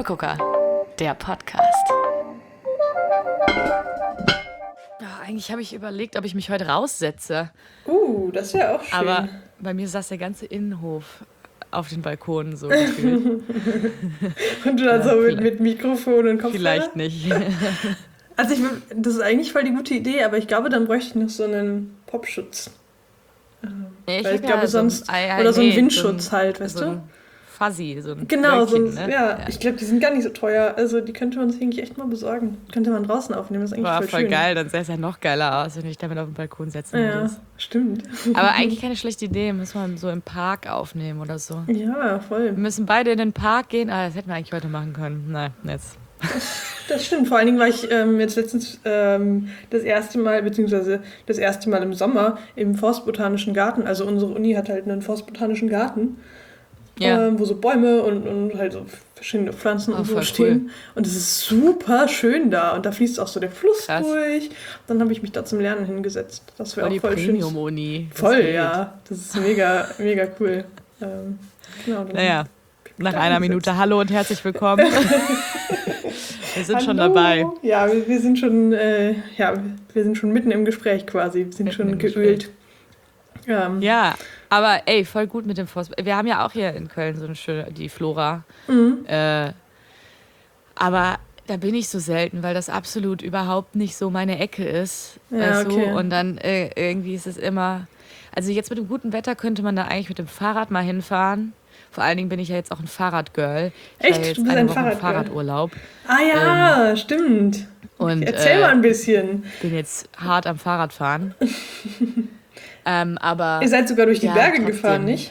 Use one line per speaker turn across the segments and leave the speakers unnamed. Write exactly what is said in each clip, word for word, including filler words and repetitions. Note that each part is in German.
Muffegucker, der Podcast. Ja, eigentlich habe ich überlegt, ob ich mich heute raussetze.
Uh, das wäre auch schön.
Aber bei mir saß der ganze Innenhof auf den Balkonen so gefühlt.
Und du dann
Ja,
so mit,
vielleicht-
mit Mikrofon und Kopfhörer?
Vielleicht nicht.
Also ich, würd- das ist eigentlich voll die gute Idee, aber ich glaube, dann bräuchte ich noch so einen Popschutz. Ähm,
Nee, ich
Weil ich
hab
glaube
ja so ein-
sonst,
ah, ja,
oder so ein
nee,
Windschutz
so ein-
halt, weißt
so
du?
ein Fuzzy, so ein
Genau, so ein,
Wölkchen, ne?
ja, ich glaube, die sind gar nicht so teuer. Also die könnte man sich eigentlich echt mal besorgen. Könnte man draußen aufnehmen, das ist eigentlich
War
voll,
voll
schön.
geil, dann sähe es ja noch geiler aus, wenn ich damit auf den Balkon setzen
Ja,
würde.
stimmt.
Aber eigentlich keine schlechte Idee, müssen wir so im Park aufnehmen oder so.
Ja, voll.
Wir müssen beide in den Park gehen, ah, das hätten wir eigentlich heute machen können. Nein, jetzt.
Das stimmt. Vor allen Dingen war ich ähm, jetzt letztens ähm, das erste Mal, beziehungsweise das erste Mal im Sommer im Forstbotanischen Garten. Also unsere Uni hat halt einen Forstbotanischen Garten,
Ja.
ähm, wo so Bäume und, und halt so verschiedene Pflanzen
Oh,
und so
voll
stehen. Und es ist super schön da. Und da fließt auch so der Fluss
Krass.
durch. Dann habe ich mich da zum Lernen hingesetzt. Das wäre
Voll
auch
die
voll schön.
Premium-Uni. Das
Voll,
geht.
ja. Das ist mega, mega cool. Ähm, genau, dann
Naja,
hab ich mich
nach
da
einer
hingesetzt.
Minute Hallo und herzlich willkommen. Wir sind schon
Hallo.
dabei.
Ja, wir, wir sind schon, äh, ja, wir sind schon mitten im Gespräch quasi. Wir sind
Mitten
schon
im
geölt. Ähm,
Ja, aber ey, voll gut mit dem Forst. Wir haben ja auch hier in Köln so eine schöne, die Flora.
mhm.
Äh, aber da bin ich so selten, weil das absolut überhaupt nicht so meine Ecke ist.
Ja,
weißt
okay.
du? Und dann äh, irgendwie ist es immer. Also jetzt mit dem guten Wetter könnte man da eigentlich mit dem Fahrrad mal hinfahren. Vor allen Dingen bin ich ja jetzt auch ein Fahrradgirl. Ich
Echt?
war jetzt
Du bist
eine
ein
Woche im
Fahrradgirl?
Fahrradurlaub
Ah ja, stimmt.
Ähm, und
Erzähl
äh,
mal ein bisschen.
bin jetzt hart am Fahrradfahren. ähm, aber
Ihr seid sogar durch die
ja,
Berge
trotzdem.
gefahren, nicht?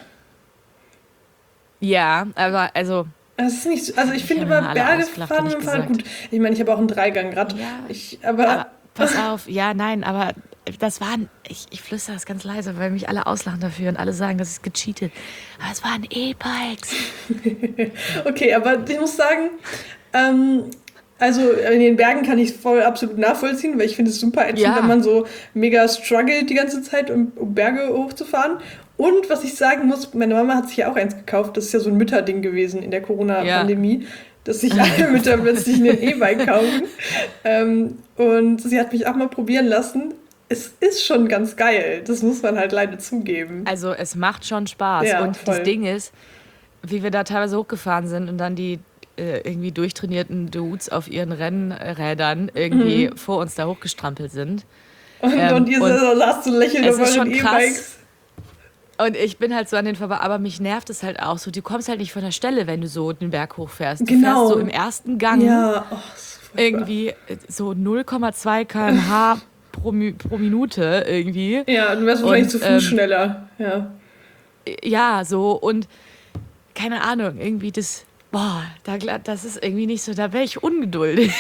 ja, aber also
Das ist nicht so, also ich
Ich
finde
hab mir
immer
alle
Berge
ausgelacht,
fahren
hab
mit
ich
dem Fahrrad
gesagt.
gut. Ich meine, ich habe auch ein Dreigangrad.
Ja.
Ich, aber,
Aber pass auf, ja, nein, aber das waren, ich, ich flüstere das ganz leise, weil mich alle auslachen dafür und alle sagen, das ist gecheatet. Aber es waren E-Bikes.
okay, aber ich muss sagen, ähm, also in den Bergen kann ich es voll absolut nachvollziehen, weil ich finde es super ätzend,
Ja.
wenn man so mega struggelt die ganze Zeit, um, um Berge hochzufahren. Und was ich sagen muss, meine Mama hat sich ja auch eins gekauft, das ist ja so ein Mütterding gewesen in der Corona-Pandemie, dass sich alle Mütter plötzlich ein E-Bike kaufen. Ähm, und sie hat mich auch mal probieren lassen. Es ist schon ganz geil, das muss man halt leider zugeben.
Also es macht schon Spaß.
Ja,
und
voll.
das Ding ist, wie wir da teilweise hochgefahren sind und dann die äh, irgendwie durchtrainierten Dudes auf ihren Rennrädern irgendwie
Mhm.
vor uns da hochgestrampelt sind.
Und,
Ähm,
und ihr
und
saßt so lächelnd
es
auf
ist
euren
schon krass.
E-Bikes.
Und ich bin halt so an den vorbei, aber mich nervt es halt auch so. Du kommst halt nicht von der Stelle, wenn du so den Berg hochfährst. Du
Genau.
fährst so im ersten Gang
Ja, oh, das ist furchtbar.
irgendwie äh, so null Komma zwei Kilometer pro Stunde pro, Mi- pro Minute irgendwie.
Ja, du wärst wahrscheinlich
Und,
zu Fuß
ähm,
schneller. Ja.
Ja, so und keine Ahnung, irgendwie das, boah, da, gla- das ist irgendwie nicht so, da wäre ich ungeduldig.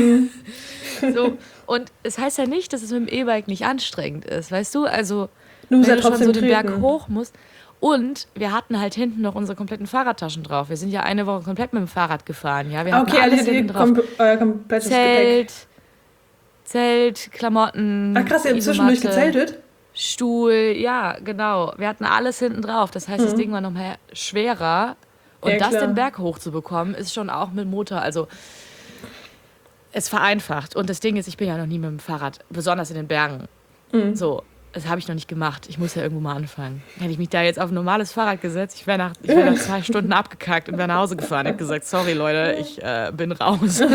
So, und es heißt ja nicht, dass es mit dem E-Bike nicht anstrengend ist, weißt du? Also,
Du musst
wenn
ja
du schon
trotzdem
so den Berg
treten.
hoch musst. Und wir hatten halt hinten noch unsere kompletten Fahrradtaschen drauf. Wir sind ja eine Woche komplett mit dem Fahrrad gefahren, ja. Wir
Ah,
hatten
okay,
alles
also ihr
hinten drauf.
kom euer komplettes Gepäck.
Zelt, Zelt, Klamotten,
Ach krass, ihr habt zwischendurch
Isomatte,
gezeltet?
Stuhl, ja, genau. Wir hatten alles hinten drauf. Das heißt, das
Mhm.
Ding war noch mal schwerer. Und
Ja,
das
klar.
den Berg hochzubekommen, ist schon auch mit Motor. Also es vereinfacht. Und das Ding ist, ich bin ja noch nie mit dem Fahrrad, besonders in den Bergen.
Mhm.
So, das habe ich noch nicht gemacht. Ich muss ja irgendwo mal anfangen. Hätte ich mich da jetzt auf ein normales Fahrrad gesetzt, ich wäre nach, ich wär nach zwei Stunden abgekackt und wäre nach Hause gefahren. Ich habe gesagt, sorry Leute, ich äh, bin raus.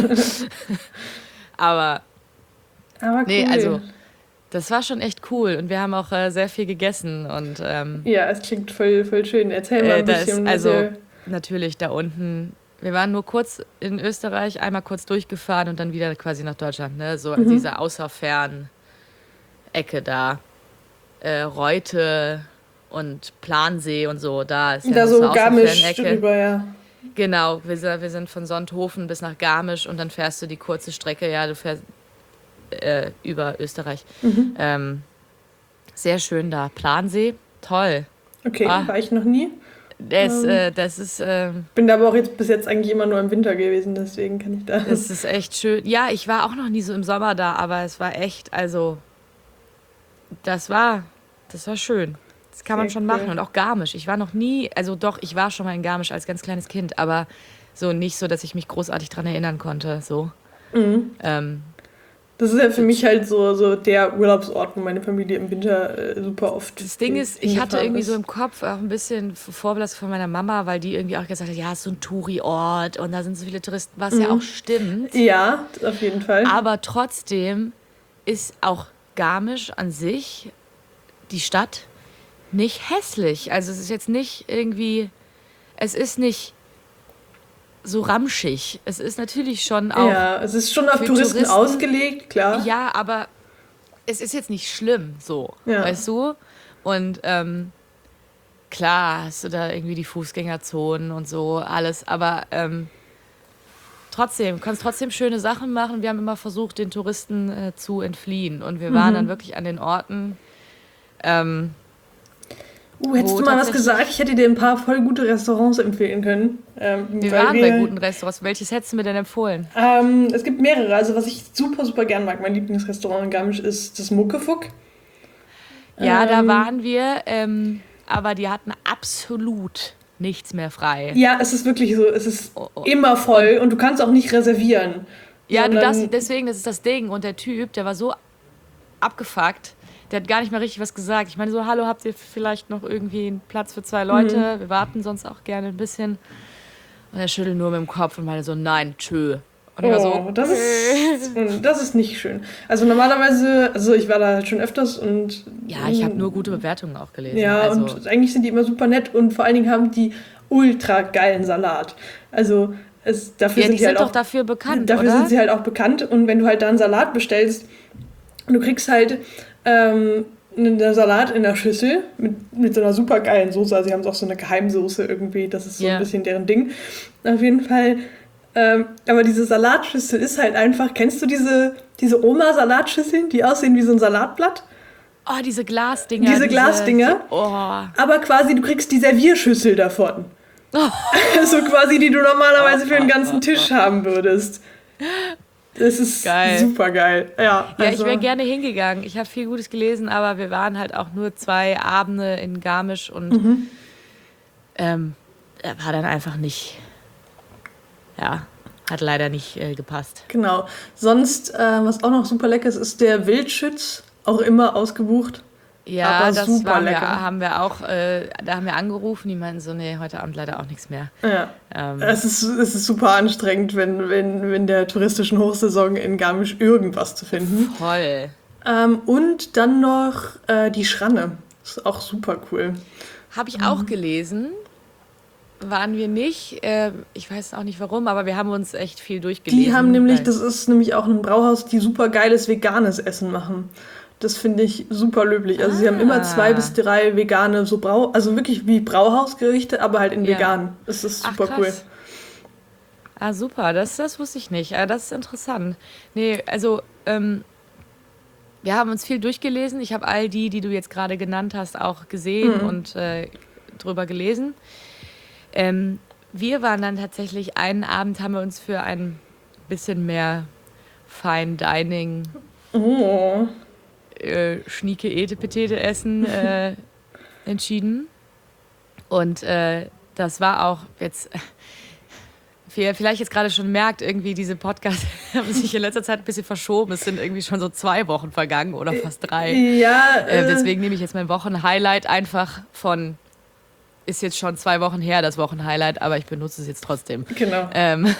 Aber
Aber cool.
nee, also das war schon echt cool. Und wir haben auch äh, sehr viel gegessen. Und ähm,
Ja, es klingt voll, voll schön. Erzähl mal
äh,
ein
da
bisschen.
ist also
was ihr-
natürlich da unten. Wir waren nur kurz in Österreich, einmal kurz durchgefahren und dann wieder quasi nach Deutschland. Ne? So
Mhm.
diese außerfern Ecke da. Äh, Reute und Plansee und so. Da ist ja
da
noch
so
so
Garmisch
Außerfern-Ecke.
drüber, ja.
Genau, wir sind, wir sind von Sonthofen bis nach Garmisch und dann fährst du die kurze Strecke, ja, du fährst äh, über Österreich.
Mhm.
Ähm, sehr schön da. Plansee, toll.
Okay,
Ah.
war ich noch nie.
Das,
Ähm.
äh, das ist, ähm,
Bin da aber auch jetzt bis jetzt eigentlich immer nur im Winter gewesen, deswegen kann ich da.
das ist echt schön. Ja, ich war auch noch nie so im Sommer da, aber es war echt, also, das war, das war schön. Das kann man
Sehr
schon
cool.
machen. Und auch Garmisch. Ich war noch nie, also doch, ich war schon mal in Garmisch als ganz kleines Kind, aber so nicht so, dass ich mich großartig dran erinnern konnte. So.
Mhm.
Ähm,
Das ist ja für mich halt so, so der Urlaubsort, wo meine Familie im Winter äh, super oft
Das Ding
hin-
ist, ich hatte
hingefahren
irgendwie
ist.
so im Kopf auch ein bisschen Vorbelastung von meiner Mama, weil die irgendwie auch gesagt hat, ja, es ist so ein Touri-Ort und da sind so viele Touristen, was ja auch stimmt.
Ja, auf jeden Fall.
Aber trotzdem ist auch Garmisch an sich, die Stadt, nicht hässlich. Also es ist jetzt nicht irgendwie, es ist nicht so ramschig. Es ist natürlich schon auch,
Ja, es ist schon auf
für
Touristen,
Touristen-
ausgelegt, klar.
ja, aber es ist jetzt nicht schlimm, so,
Ja.
weißt du? Und ähm, klar hast du da irgendwie die Fußgängerzonen und so, alles, aber ähm, trotzdem, du kannst trotzdem schöne Sachen machen. Wir haben immer versucht, den Touristen äh, zu entfliehen und wir waren dann wirklich an den Orten. Ähm,
Uh, hättest
wo
du mal was
tatsächlich-
gesagt? Ich hätte dir ein paar voll gute Restaurants empfehlen können. Ähm,
wir
weil
waren
wir,
bei guten Restaurants. Welches hättest du mir denn empfohlen?
Ähm, es gibt mehrere. Also was ich super, super gern mag, mein Lieblingsrestaurant in Garmisch ist das Muckefuck.
Ja, da
Ähm,
waren wir, ähm, aber die hatten absolut nichts mehr frei.
Ja, es ist wirklich so. Es ist
Oh, oh.
immer voll und du kannst auch nicht reservieren.
Ja, du
sondern-
darfst, deswegen, das ist das Ding. Und der Typ, der war so abgefuckt, der hat gar nicht mal richtig was gesagt. Ich meine so, hallo, habt ihr vielleicht noch irgendwie einen Platz für zwei Leute? Wir warten sonst auch gerne ein bisschen. Und er schüttelt nur mit dem Kopf und meinte so, nein, tschö. Und ich war so,
Oh, das ist, das ist nicht schön. Also normalerweise, also ich war da halt schon öfters und...
ja, ich habe nur gute Bewertungen auch gelesen.
Ja,
also,
und eigentlich sind die immer super nett und vor allen Dingen haben die ultra geilen Salat. Also es, dafür
ja,
sind
die
die
sind
halt
doch
auch,
dafür bekannt,
dafür
oder?
sind sie halt auch bekannt. Und wenn du halt da einen Salat bestellst, du kriegst halt ähm, einen Salat in der Schüssel mit, mit so einer super geilen Soße. Also sie haben auch so eine Geheimsoße irgendwie, das ist so
Ja.
ein bisschen deren Ding. Auf jeden Fall. Ähm, aber diese Salatschüssel ist halt einfach, kennst du diese, diese Oma-Salatschüsseln, die aussehen wie so ein Salatblatt?
Oh, diese Glasdinger.
Diese Glasdinger?
Oh.
Aber quasi, du kriegst die Servierschüssel davon. So quasi, die du normalerweise für den ganzen Tisch haben würdest. Das ist
Geil.
super geil. Ja,
Ja,
also,
ich wäre gerne hingegangen. Ich habe viel Gutes gelesen, aber wir waren halt auch nur zwei Abende in Garmisch und
Mhm.
ähm, er war dann einfach nicht, ja, hat leider nicht äh, gepasst.
Genau. Sonst, äh, was auch noch super lecker ist, ist der Wildschütz. Auch immer ausgebucht.
Ja,
Aber
das
super
waren wir,
lecker.
haben wir auch, äh, da haben wir angerufen, die meinten so, nee, heute Abend leider auch nichts mehr.
Ja.
Ähm,
Es ist, es ist super anstrengend, wenn, wenn, wenn der touristischen Hochsaison in Garmisch irgendwas zu finden.
voll.
Ähm, und dann noch äh, die Schranne. Ist auch super cool.
Habe ich auch gelesen. Waren wir nicht. Äh, ich weiß auch nicht warum, aber wir haben uns echt viel durchgelesen.
Die haben nämlich,
weil-
das ist nämlich auch ein Brauhaus, die super geiles veganes Essen machen. Das finde ich super löblich. Also sie haben immer
Ah.
zwei bis drei vegane, so Brau, also wirklich wie Brauhausgerichte, aber halt in
Ja.
vegan. Das ist
Ach,
super
krass.
cool.
Ah, super, das, das wusste ich nicht. Ah, das ist interessant. Nee, also, ähm, wir haben uns viel durchgelesen. Ich habe all die, die du jetzt gerade genannt hast, auch gesehen und äh, drüber gelesen. Ähm, wir waren dann tatsächlich, einen Abend haben wir uns für ein bisschen mehr Fine Dining,
Oh.
äh, Schnieke Ete Petete essen äh, entschieden. Und äh, das war auch jetzt, wie ihr vielleicht jetzt gerade schon merkt, irgendwie diese Podcasts haben sich in letzter Zeit ein bisschen verschoben. Es sind irgendwie schon so zwei Wochen vergangen oder fast drei.
Ja,
Äh,
äh,
deswegen nehme ich jetzt mein Wochenhighlight einfach von, ist jetzt schon zwei Wochen her, das Wochenhighlight, aber ich benutze es jetzt trotzdem.
genau.
Ähm,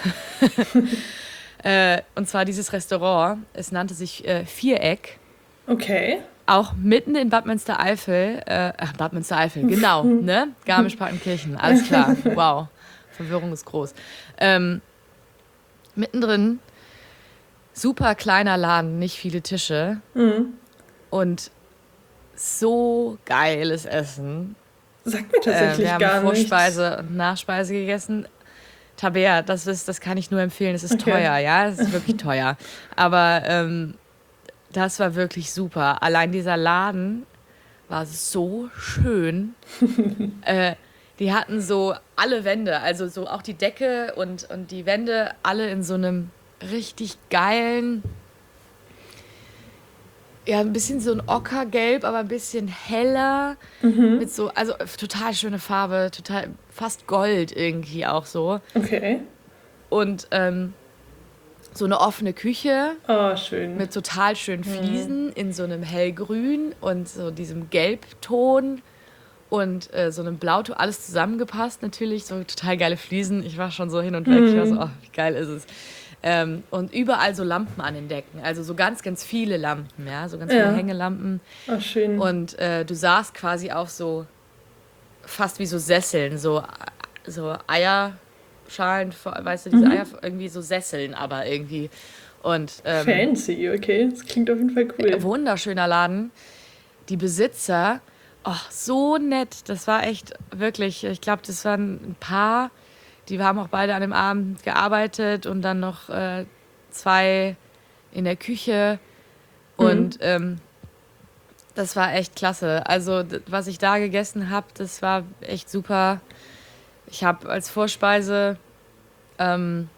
äh, und zwar dieses Restaurant, es nannte sich äh, Viereck,
Okay.
auch mitten in Bad Münstereifel, äh, ach, Bad Münstereifel, genau, ne? Garmisch-Partenkirchen, alles klar, wow, Verwirrung ist groß. Ähm, mittendrin, super kleiner Laden, nicht viele Tische
Mhm.
und so geiles Essen.
Sagt mir
Äh,
tatsächlich
wir haben
gar nichts.
Vorspeise und Nachspeise gegessen. Tabea, das ist, das kann ich nur empfehlen. Es ist
Okay.
teuer, ja, es ist wirklich teuer. Aber ähm, das war wirklich super. Allein dieser Laden war so schön. äh, die hatten so alle Wände, also so auch die Decke und, und die Wände, alle in so einem richtig geilen, ja, ein bisschen so ein Ockergelb, aber ein bisschen heller. Mhm. Mit so, also total schöne Farbe, total fast Gold irgendwie auch so.
Okay.
Und ähm, so eine offene Küche.
Oh, schön.
Mit total schönen Fliesen mhm. in so einem hellgrün und so diesem Gelbton und äh, so einem Blauton. Alles zusammengepasst natürlich, so total geile Fliesen. Ich war schon so hin und weg. Mhm. Ich war so, oh, wie geil ist es. Ähm, und überall so Lampen an den Decken. Also so ganz, ganz viele Lampen, ja. So ganz ja. viele Hängelampen.
Oh, schön.
Und äh, du saßt quasi auf so fast wie so Sesseln, so, so Eierschalen, weißt du, diese mhm. Eier, irgendwie so Sesseln, aber irgendwie. Und, ähm,
fancy, okay. Das klingt auf jeden Fall cool.
Wunderschöner Laden. Die Besitzer, oh, so nett. Das war echt wirklich, ich glaube, das waren ein Paar. Die haben auch beide an dem Abend gearbeitet und dann noch äh, zwei in der Küche. Und mhm. ähm, das war echt klasse. Also, d- was ich da gegessen habe, das war echt super. Ich habe als Vorspeise, ähm,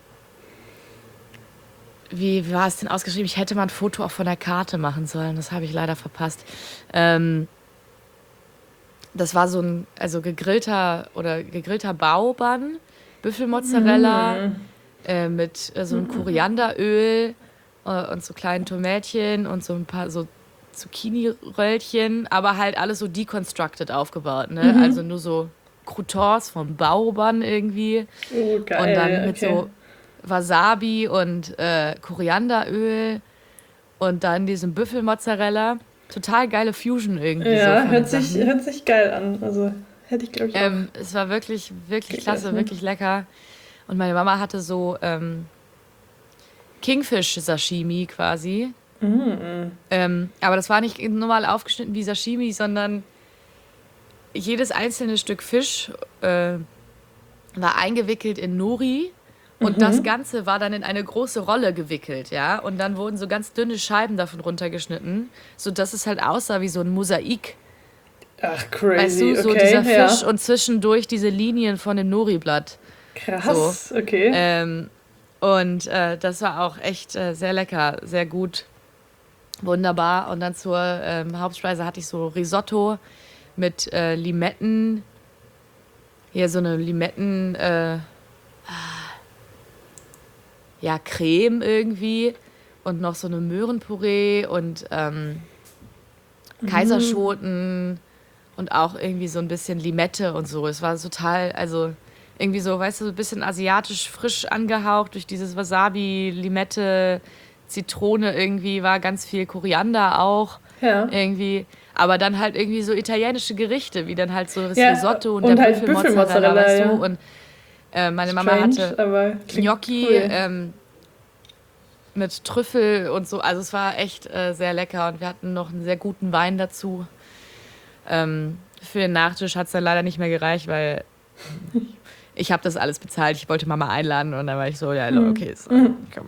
wie, wie war es denn ausgeschrieben? Ich hätte mal ein Foto auch von der Karte machen sollen. Das habe ich leider verpasst. Ähm, das war so ein, also gegrillter oder gegrillter Baubann, Büffelmozzarella mm. äh, mit äh, so einem Korianderöl äh, und so kleinen Tomätchen und so ein paar so Zucchini-Röllchen, aber halt alles so deconstructed aufgebaut, ne? Mhm. Also nur so Croutons vom Baubann irgendwie.
Oh, geil.
Und dann mit
okay.
so Wasabi und äh, Korianderöl und dann diesem Büffelmozzarella. Total geile Fusion irgendwie.
Ja,
so
hört, sich, hört sich geil an. Also hätte ich, glaube ich, auch.
Ähm, es war wirklich, wirklich klasse, essen. Wirklich lecker. Und meine Mama hatte so ähm, Kingfish-Sashimi quasi.
Mm.
Ähm, aber das war nicht normal aufgeschnitten wie Sashimi, sondern jedes einzelne Stück Fisch äh, war eingewickelt in Nori. Und mhm. das Ganze war dann in eine große Rolle gewickelt, ja. Und dann wurden so ganz dünne Scheiben davon runtergeschnitten, sodass es halt aussah wie so ein Mosaik.
Ach, crazy,
weißt du, so
okay,
dieser Fisch
ja.
und zwischendurch diese Linien von dem Nori-Blatt.
Krass,
so.
okay.
Ähm, und äh, das war auch echt äh, sehr lecker, sehr gut, wunderbar. Und dann zur ähm, Hauptspeise hatte ich so Risotto mit äh, Limetten, hier so eine Limetten... Äh, ja, Creme irgendwie und noch so eine Möhrenpüree und ähm, Kaiserschoten mm. und auch irgendwie so ein bisschen Limette und so. Es war total, also irgendwie so, weißt du, so ein bisschen asiatisch frisch angehaucht durch dieses Wasabi, Limette, Zitrone irgendwie, war ganz viel Koriander auch
ja.
irgendwie. Aber dann halt irgendwie so italienische Gerichte, wie dann halt so das
ja,
Risotto und,
und
der
halt
Büffelmozzarella,
Büffelmozzarella,
weißt du,
ja.
und Äh, meine
Strange,
Mama hatte
aber
Gnocchi
cool.
ähm, mit Trüffel und so. Also es war echt äh, sehr lecker und wir hatten noch einen sehr guten Wein dazu. Ähm, für den Nachtisch hat es dann leider nicht mehr gereicht, weil ich habe das alles bezahlt. Ich wollte Mama einladen und dann war ich so, ja, okay, so, komm.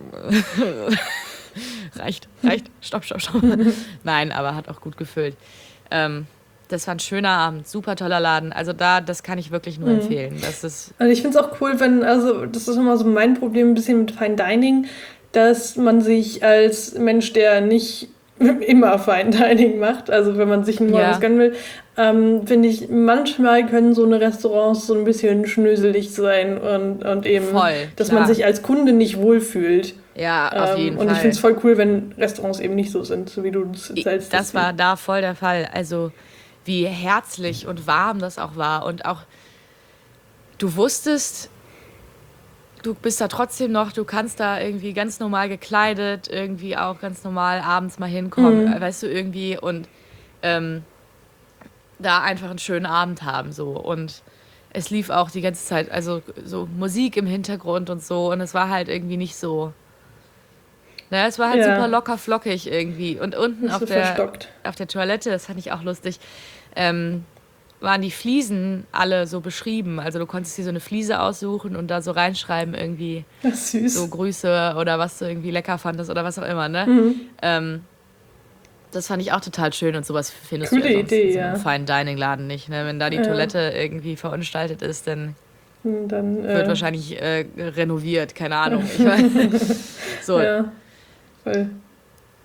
reicht, reicht, stopp, stopp, stopp. Nein, aber hat auch gut gefüllt. Ähm, Das war ein schöner Abend, super toller Laden. Also da, das kann ich wirklich nur mhm. empfehlen. Das ist
also ich finde es auch cool, wenn, also das ist immer so mein Problem ein bisschen mit Fine Dining, dass man sich als Mensch, der nicht immer Fine Dining macht, also wenn man sich nur
Ja.
was gönnen will, ähm, finde ich, manchmal können so eine Restaurants so ein bisschen schnöselig sein und, und eben,
Voll,
dass
klar.
man sich als Kunde nicht wohlfühlt.
Ja, auf
Ähm,
jeden
und
Fall.
ich finde es voll cool, wenn Restaurants eben nicht so sind, so wie du es erzählst.
Das war da voll der Fall. Also wie herzlich und warm das auch war. Und auch, du wusstest, du bist da trotzdem noch, du kannst da irgendwie ganz normal gekleidet, irgendwie auch ganz normal abends mal hinkommen,
Mhm.
weißt du, irgendwie. Und ähm, da einfach einen schönen Abend haben, so. Und es lief auch die ganze Zeit, also so Musik im Hintergrund und so. Und es war halt irgendwie nicht so... Naja, es war halt
Ja.
super locker flockig irgendwie. Und unten
Nicht
auf
so
der,
verstockt.
auf der Toilette, das fand ich auch lustig, ähm, waren die Fliesen alle so beschrieben. Also du konntest dir so eine Fliese aussuchen und da so reinschreiben irgendwie
Das ist süß.
so Grüße oder was du irgendwie lecker fandest oder was auch immer, ne?
Mhm.
Ähm, das fand ich auch total schön und sowas findest
Coole
du ja sonst
Idee,
in so einem
ja.
Fine Dining Laden nicht, ne? Wenn da die
Ja.
Toilette irgendwie verunstaltet ist, dann
Und dann,
wird
äh,
wahrscheinlich äh, renoviert, keine Ahnung. Ich weiß. So.
Ja, voll.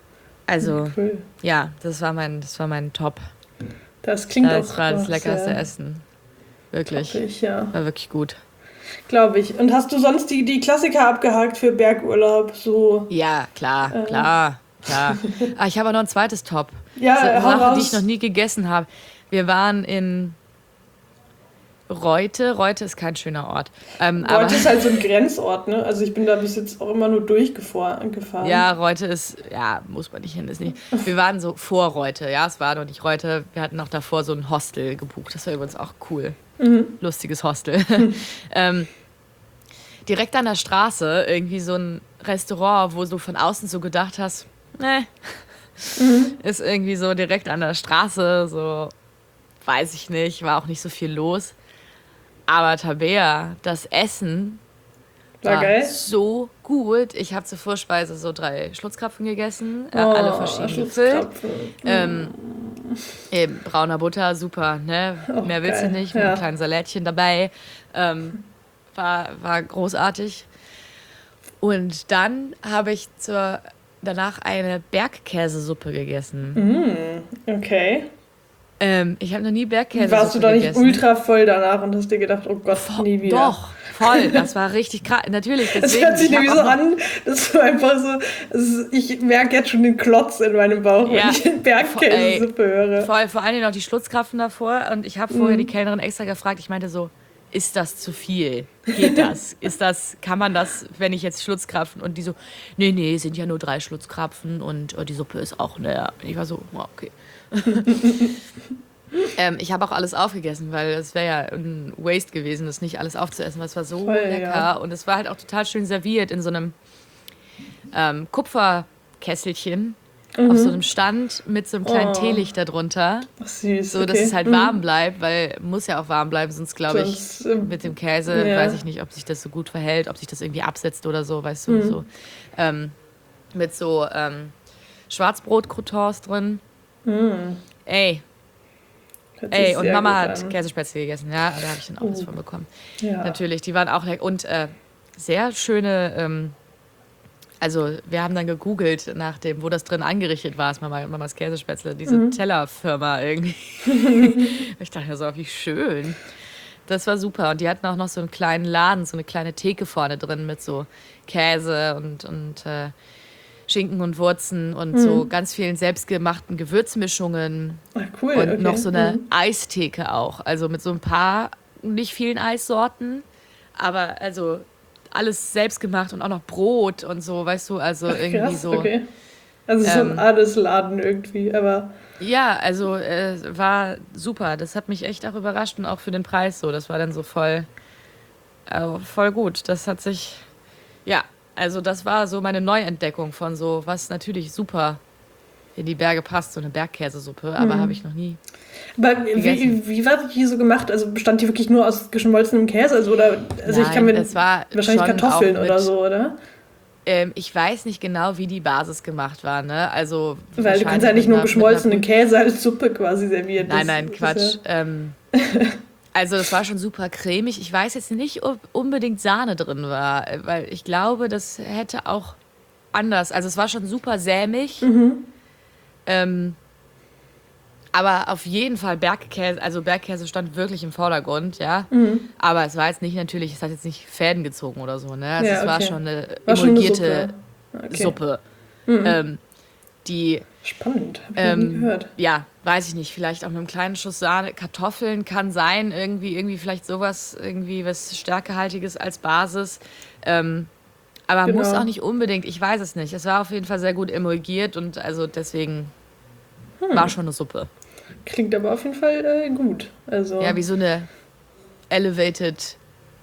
Also, cool. ja, das war mein, das war mein Top.
Das klingt
das
auch
Das war das leckerste Essen. Wirklich.
Ich, ja.
War wirklich gut.
Glaube ich. Und hast du sonst die, die Klassiker abgehakt für Bergurlaub? So,
ja, klar, äh. klar, klar. Ah, ich habe aber noch ein zweites Top.
Ja,
so eine
Sache,
raus. die ich noch nie gegessen habe. Wir waren in Reute. Reute ist kein schöner Ort. Ähm,
Reute aber, ist halt so ein Grenzort, ne? Also ich bin da bis jetzt auch immer nur durchgefahren.
Ja, Reute ist, ja, muss man nicht hin, ist nicht. Wir waren so vor Reute, ja, es war noch nicht Reute. Wir hatten noch davor so ein Hostel gebucht. Das war übrigens auch cool. Mhm. Lustiges Hostel. Mhm. ähm, direkt an der Straße irgendwie so ein Restaurant, wo du von außen so gedacht hast, ne, mhm. ist irgendwie so direkt an der Straße, so, weiß ich nicht, war auch nicht so viel los. Aber Tabea, das Essen war, war geil. So gut. Ich habe zur Vorspeise so drei Schlutzkrapfen gegessen, oh, alle verschieden gefüllt. Ähm, eben, brauner Butter, super, ne? Oh, mehr willst geil. du nicht, mit ja. einem kleinen Salätchen dabei. Ähm, war, war großartig. Und dann habe ich zur, danach eine Bergkäsesuppe gegessen.
Mm, okay.
Ähm, ich habe noch nie Bergkäse gegessen.
Warst du da nicht gegessen. ultra voll danach und hast dir gedacht, oh Gott, Vo- nie wieder?
Doch, voll. Das war richtig krass. Natürlich, deswegen.
Das hört sich nämlich so an, dass du einfach so, ist, ich merke jetzt schon den Klotz in meinem Bauch, ja, wenn ich Bergkäsesuppe höre.
Voll, vor allem noch die Schlutzkrapfen davor. Und ich habe vorher mm. die Kellnerin extra gefragt, ich meinte so, ist das zu viel? Geht das? Ist das, kann man das, wenn ich jetzt Schlutzkrapfen? Und die so, nee, nee, sind ja nur drei Schlutzkrapfen und oh, die Suppe ist auch, ne. Und ich war so, oh, okay. ähm, ich habe auch alles aufgegessen, weil es wäre ja ein Waste gewesen, das nicht alles aufzuessen, weil es war so Voll, lecker. Ja. Und es war halt auch total schön serviert in so einem ähm, Kupferkesselchen. Mhm. Auf so einem Stand mit so einem kleinen oh. Teelicht darunter.
Ach, süß.
So, dass
okay.
es halt mhm. warm bleibt, weil muss ja auch warm bleiben, sonst glaube ich, sonst, ähm, mit dem Käse, ja. weiß ich nicht, ob sich das so gut verhält, ob sich das irgendwie absetzt oder so, weißt du, mhm. so. Ähm, mit so ähm, Schwarzbrot-Croutons drin. Mhm. Ey. Ey, und Mama hat Käsespätzle gegessen, ja, da habe ich dann auch uh. was von bekommen. Ja. Natürlich, die waren auch lecker. Und äh, sehr schöne, ähm, also wir haben dann gegoogelt nach dem, wo das drin angerichtet war, ist Mama, Mamas Käsespätzle, diese mhm. Tellerfirma irgendwie. Ich dachte ja so, wie schön. Das war super. Und die hatten auch noch so einen kleinen Laden, so eine kleine Theke vorne drin mit so Käse und, und äh, Schinken und Wurzen und mhm. so ganz vielen selbstgemachten Gewürzmischungen.
Ach, cool.
Und
okay.
noch so eine
mhm.
Eistheke auch. Also mit so ein paar, nicht vielen Eissorten, aber also alles selbst gemacht und auch noch Brot und so, weißt du, also Ach, irgendwie krass, so.
Okay. Also so ähm, ein Adelsladen irgendwie, aber.
Ja, also äh, war super. Das hat mich echt auch überrascht und auch für den Preis so. Das war dann so voll, äh, voll gut. Das hat sich, ja, also das war so meine Neuentdeckung von so, was natürlich super in die Berge passt, so eine Bergkäsesuppe, aber mhm. habe ich noch nie.
Aber wie, wie war die so gemacht? Also bestand die wirklich nur aus geschmolzenem Käse? Also, oder, also
Nein,
ich kann mir
es war
wahrscheinlich Kartoffeln mit, oder so, oder?
Ähm, ich weiß nicht genau, wie die Basis gemacht war, ne? Also
weil du kannst ja nicht nur geschmolzenen Käse als Suppe quasi servieren.
Nein, nein, Quatsch. Ja ähm, also das war schon super cremig. Ich weiß jetzt nicht, ob unbedingt Sahne drin war, weil ich glaube, das hätte auch anders. Also es war schon super sämig. Mhm. Ähm, aber auf jeden Fall Bergkäse, also Bergkäse stand wirklich im Vordergrund, ja. Mhm. Aber es war jetzt nicht natürlich, es hat jetzt nicht Fäden gezogen oder so, ne? Also ja, es okay. war schon eine war emulgierte schon eine Suppe. Okay. Mhm. Ähm, die
spannend, hab ich
ähm,
nie gehört.
Ja, weiß ich nicht, vielleicht auch mit einem kleinen Schuss Sahne, Kartoffeln kann sein, irgendwie, irgendwie vielleicht sowas, irgendwie was Stärkehaltiges als Basis. Ähm, aber genau. muss auch nicht unbedingt, ich weiß es nicht. Es war auf jeden Fall sehr gut emulgiert und also deswegen hm. war schon eine Suppe.
Klingt aber auf jeden Fall äh, gut. Also
ja, wie so eine elevated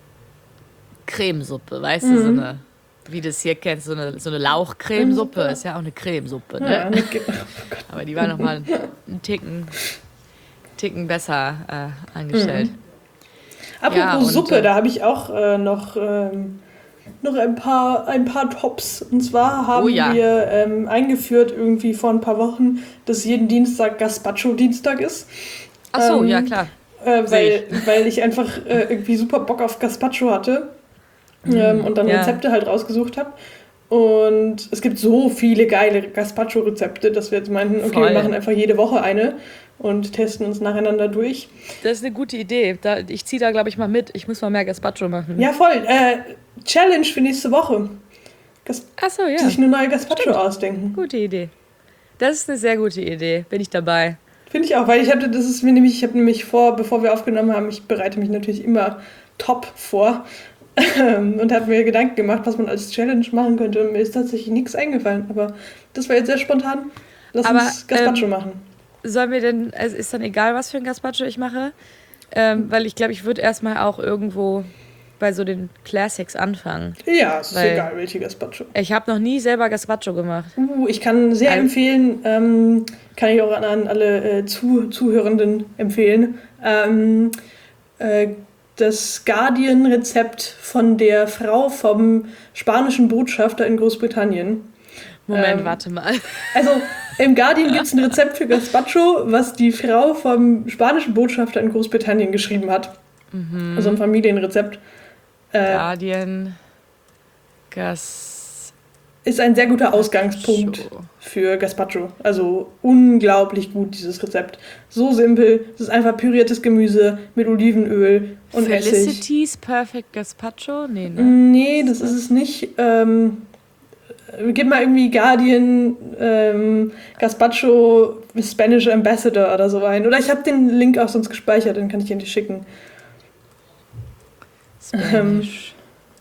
Cremesuppe, weißt
mhm.
du, so eine, wie du es hier kennst, so eine, so eine Lauchcremesuppe, ist ja auch eine Cremesuppe, ne? Ja, eine Ge- oh aber die war nochmal einen Ticken, Ticken besser äh, angestellt.
Mhm. Apropos ja, und, Suppe, äh, da habe ich auch äh, noch... Ähm, noch ein paar, ein paar Tops. Und zwar haben oh ja. wir ähm, eingeführt irgendwie vor ein paar Wochen, dass jeden Dienstag Gazpacho-Dienstag ist.
Ach so,
ähm,
ja klar.
Äh, weil, ich. weil ich einfach äh, irgendwie super Bock auf Gazpacho hatte mhm. ähm, und dann ja. Rezepte halt rausgesucht habe. Und es gibt so viele geile Gazpacho-Rezepte, dass wir jetzt meinten, okay,
Voll.
wir machen einfach jede Woche eine und testen uns nacheinander durch.
Das ist eine gute Idee. Da, ich ziehe da, glaube ich, mal mit. Ich muss mal mehr Gazpacho machen.
Ja, voll. Äh, Challenge für nächste Woche. Gas-
Ach so, ja.
Sich eine neue Gazpacho
Stimmt.
ausdenken.
Gute Idee. Das ist eine sehr gute Idee. Bin ich dabei.
Finde ich auch, weil ich hatte, das ist mir nämlich, ich habe nämlich vor, bevor wir aufgenommen haben, ich bereite mich natürlich immer top vor und habe mir Gedanken gemacht, was man als Challenge machen könnte. Und mir ist tatsächlich nichts eingefallen, aber das war jetzt sehr spontan. Lass
Aber,
uns Gazpacho
ähm,
machen.
Sollen wir denn, also ist dann egal, was für ein Gazpacho ich mache? Ähm, weil ich glaube, ich würde erstmal auch irgendwo bei so den Classics anfangen.
Ja, es ist
weil-
egal, welche Gazpacho.
Ich habe noch nie selber Gazpacho gemacht.
Uh, ich kann sehr
Also-
empfehlen, ähm, kann ich auch an, an alle äh, Zu Zuhörenden empfehlen, ähm, äh, das Guardian-Rezept von der Frau vom spanischen Botschafter in Großbritannien.
Moment,
Ähm,
warte mal.
Also im Guardian gibt es ein Rezept für Gazpacho, was die Frau vom spanischen Botschafter in Großbritannien geschrieben hat.
Mhm.
Also ein Familienrezept. Äh,
Guardian Gas.
ist ein sehr guter Ausgangspunkt für Gazpacho. Also unglaublich gut, dieses Rezept. So simpel. Es ist einfach püriertes Gemüse mit Olivenöl und Essig.
Felicity's Perfect Gazpacho? Nee, ne?
Nee, das ist es nicht. Ähm, gib mal irgendwie Guardian ähm, Gazpacho Spanish Ambassador oder so ein. Oder ich habe den Link auch sonst gespeichert, den kann ich dir nicht schicken.
Spanish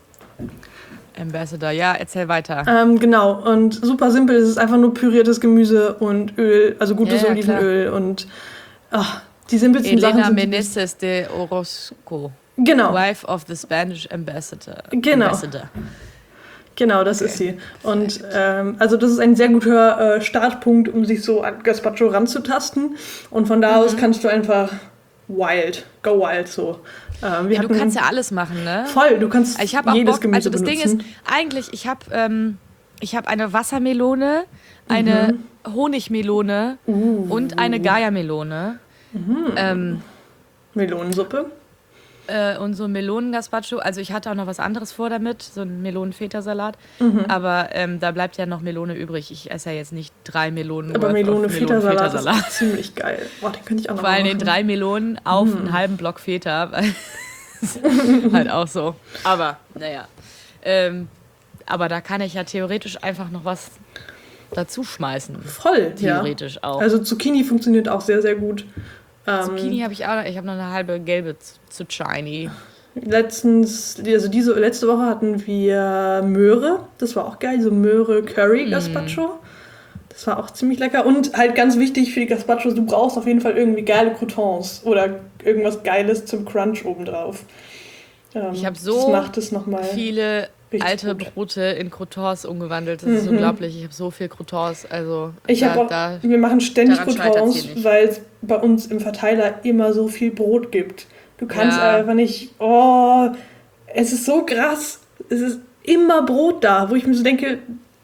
Ambassador. Ja, erzähl weiter.
Ähm, genau, und super simpel. Es ist einfach nur püriertes Gemüse und Öl, also gutes
Ja, ja,
Olivenöl und ach, die simpelsten Sachen
Elena
sind die-
Meneses de Orozco,
Genau,
wife of the Spanish ambassador.
Genau.
ambassador.
genau, das ist sie. Und ähm, also das ist ein sehr guter äh, Startpunkt, um sich so an Gazpacho ranzutasten. Und von da
Mhm.
aus kannst du einfach wild, go wild so. Ähm, wir
Ja, du
hatten-
kannst ja alles machen, ne?
voll, du kannst
Ich habe auch
jedes
Bock,
Gemüse
also das
benutzen.
Ding ist, eigentlich, ich habe ähm, ich hab eine Wassermelone, eine Honigmelone
Mhm. Uh,
und eine Gaia-Melone. Ähm,
Melonensuppe.
äh, und so ein Melonen-Gazpacho. Also ich hatte auch noch was anderes vor damit, so ein Melonen-Feta-Salat.
Mhm.
Aber ähm, da bleibt ja noch Melone übrig. Ich esse ja jetzt nicht drei Melonen
Aber
worth of
Melone-Feta-Salat ist
Melonen-Feta-Salat.
auch ziemlich geil. Boah, den könnte ich auch noch
Vor allem
mal
den
machen.
drei Melonen auf einen halben Block Feta. weil- ist halt auch so. Aber, naja. Ähm, aber da kann ich ja theoretisch einfach noch was dazu schmeißen.
Voll,
Theoretisch
ja.
auch.
Also Zucchini funktioniert auch sehr, sehr gut. Ähm,
Zucchini habe ich auch noch. Ich habe noch eine halbe gelbe Zucchini.
Letztens, also diese letzte Woche hatten wir Möhre. Das war auch geil, so Möhre Curry Gazpacho. Das war auch ziemlich lecker. Und halt ganz wichtig für die Gazpachos, du brauchst auf jeden Fall irgendwie geile Croutons oder irgendwas Geiles zum Crunch obendrauf. Ähm,
Ich habe so
das macht es noch mal
viele
richtig
alte
gut.
Brote in Croutons umgewandelt. Das ist
Mhm.
unglaublich. Ich habe so viel Croutons. Also
Ich
da,
habe auch,
da,
wir machen ständig
daran scheitert's
Croutons,
hier nicht.
weil es bei uns im Verteiler immer so viel Brot gibt. Du kannst
Ja.
einfach nicht, oh, es ist so krass. Es ist immer Brot da, wo ich mir so denke,